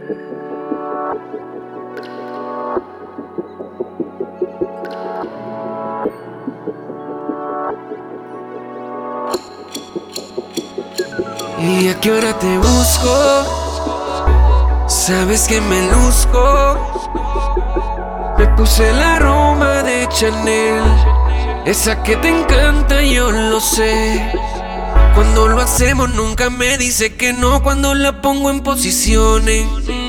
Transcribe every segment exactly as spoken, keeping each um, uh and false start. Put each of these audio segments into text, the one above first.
¿Y a qué hora te busco? Sabes que me luzco. Me puse la Roma de Chanel, esa que te encanta, yo lo sé. Cuando lo hacemos nunca me dice que no, cuando la pongo en posiciones.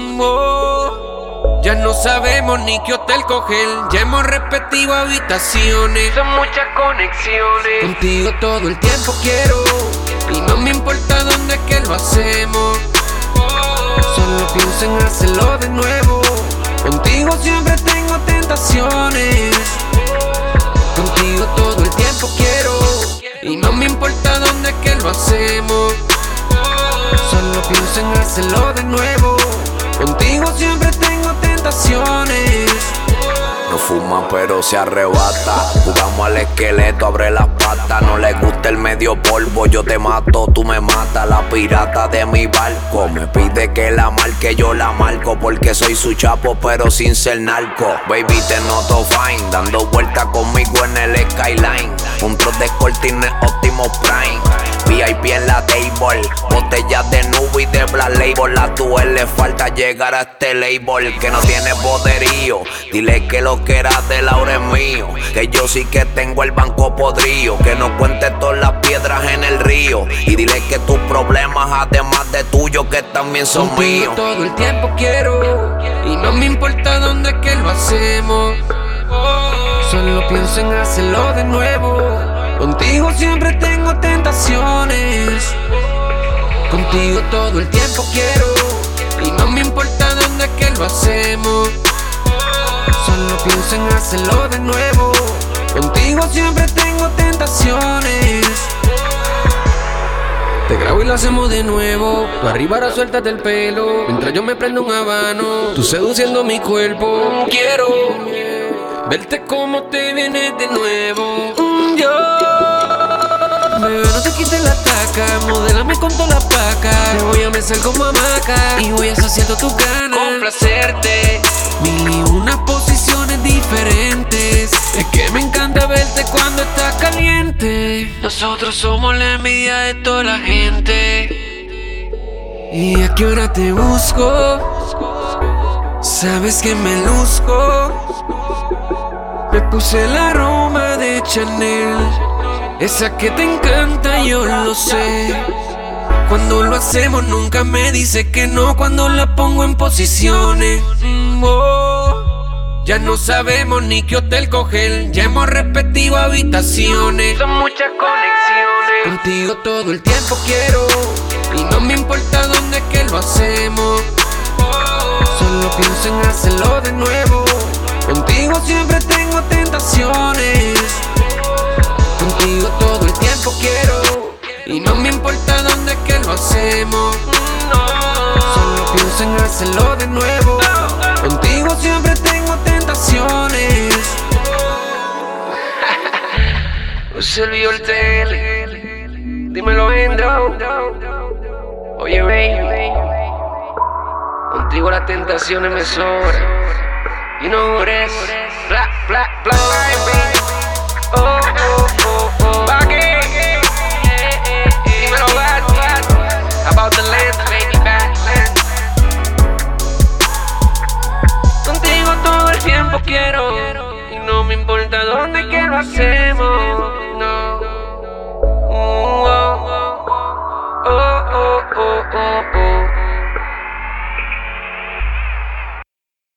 Oh, ya no sabemos ni qué hotel coger, ya hemos repetido habitaciones. Son muchas conexiones. Contigo todo el tiempo quiero, y no me importa dónde que lo hacemos. Solo pienso en hacerlo de nuevo. Contigo siempre tengo tentaciones. Contigo todo el tiempo quiero, y no me importa dónde que lo hacemos. Solo pienso en hacerlo de nuevo. Contigo siempre tengo tentaciones. No fuma pero se arrebata. Jugamos al esqueleto, abre las patas. No le gusta el medio polvo, yo te mato, tú me matas. La pirata de mi barco me pide que la marque, yo la marco. Porque soy su chapo pero sin ser narco. Baby, te noto fine, dando vueltas conmigo en el skyline. Puntos de Cortines Optimus Prime, V I P en la table, botellas de nube y de Black Label. A tu él le falta llegar a este label que no tiene poderío. Dile que lo que era de Laura es mío, que yo sí que tengo el banco podrido. Que no cuente todas las piedras en el río, y dile que tus problemas además de tuyos que también son Contigo míos. todo el tiempo quiero, y no me importa dónde que lo hacemos. Solo pienso en hacerlo de nuevo. Contigo siempre tengo tentaciones. Contigo todo el tiempo quiero, y no me importa dónde que lo hacemos. Solo pienso en hacerlo de nuevo. Contigo siempre tengo tentaciones. Te grabo y lo hacemos de nuevo. Tú arriba ahora suéltate el pelo, mientras yo me prendo un habano. Tú seduciendo mi cuerpo. Quiero verte como te vienes de nuevo. Yo, bebé, no te quites la taca, modélame con toda la placa. Te voy a besar como hamaca, y voy a saciando tus ganas, complacerte. Mil y unas posiciones diferentes. Es que me encanta verte cuando estás caliente. Nosotros somos la envidia de toda la gente. ¿Y a qué hora te busco? Sabes que me luzco. Me puse la Roma de Chanel, esa que te encanta, yo lo sé. Cuando lo hacemos nunca me dice que no, cuando la pongo en posiciones. Oh, ya no sabemos ni qué hotel coger, ya hemos repetido habitaciones. Son muchas conexiones. Contigo todo el tiempo quiero, y no me importa dónde que lo hacemos. Solo pienso en hacerlo de nuevo. Contigo siempre tengo tentaciones. Contigo todo el tiempo quiero, y no me importa dónde que lo hacemos. Solo pienso en hacerlo de nuevo. Contigo siempre tengo tentaciones. Se olvidó el tele, dímelo, Endro. Oye, baby, contigo las tentaciones me sobran. Y no eres bla, bla, bla, baby. Oh, oh, oh, oh. ¿Pa' qué? Dímelo, bad, bad. About the land, baby, bad land. Contigo todo el tiempo quiero, y no me importa dónde quiero hacer.